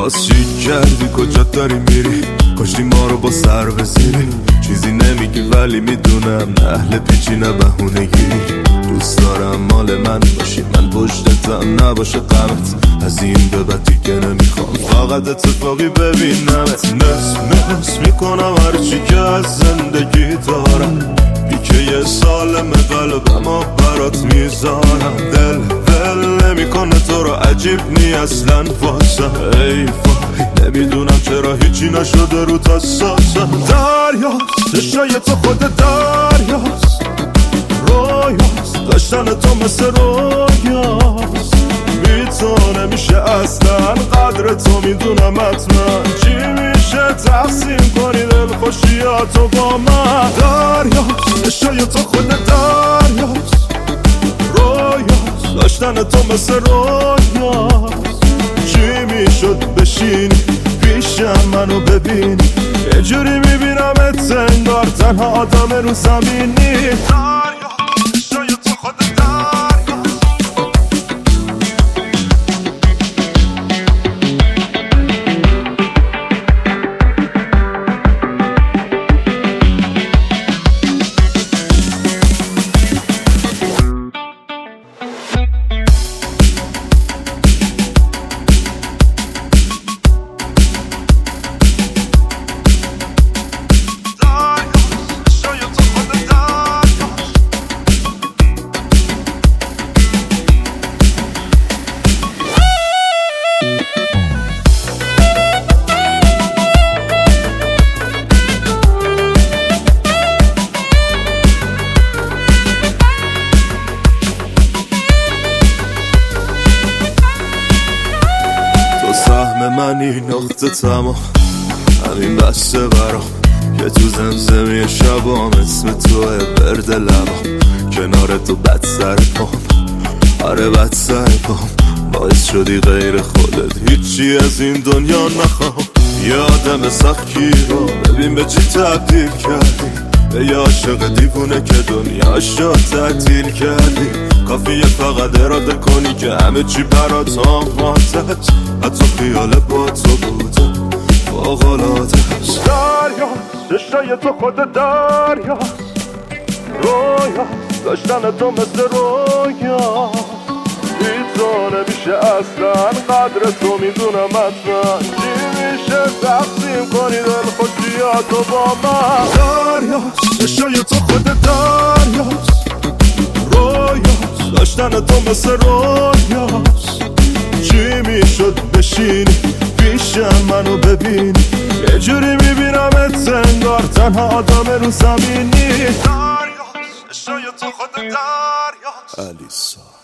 باز چی کردی کجا داری میری؟ کشتی ما رو با سر بزیری. چیزی نمیگی ولی میدونم اهل پیچی نه بهونه گیری. دوست دارم مال من باشی، من پشتتم نباشه غمت. از این به بعد دیگه نمیخوام فقط اتفاقی ببینمت. نس میکنم هرچی که از زندگی دارم. بیکه یه سالم قلبم برات میذارم. دل نمیکنه تو رو عجیب نی اصلا واسم. ای وای نمیدونم چرا هیچی نشده رو تساسم. دریاست چشای تو خود دریاست، رویاست داشتن تو مثل رویاست. بی تو نمیشه اصلا قدر تو میدونم حتما. چی میشه تقسیم کنی دل خوشیاتو با من؟ دریاست چشای تو خود دریاست، رویاست داشتن تو مثل رویاست. چی میشد بشینی پیشم منو ببینی؟ یه جوری میبینمت انگار تنها آدم رو زمینی. دریاست شای تو خود منی نقطه تمام همین بسته برام که تو زمزمی شبام اسم توه برد لبام. کنار تو بد سر پام، آره بد سر پام. باعث شدی غیر خودت هیچی از این دنیا نخوام. یادم سختی رو ببین به چی تبدیل کردی. به یه عاشق دیوونه که دنیاش رو تعطیل کردی. کافیه فقط اراده کنی که همه چی برات آماده‌ست. حتی خیال با تو بودم فوق‌العاده است. دریاست چشای تو خود دریاست، رویاست داشتن تو مثل رویاست. بی تو نمیشه اصلا قدر تو میدونم حتما. چی میشه تقسیم کنی دل خوشیاتو با من؟ دریاست چشای تو خود دریاست، رویاست داشتن تو مثل رویاست. چی میشد بشینی پیشم منو ببینی؟ یه جوری میبینمت انگار تنها آدم رو زمینی. دریاست چشای تو خود دریاست. علیسا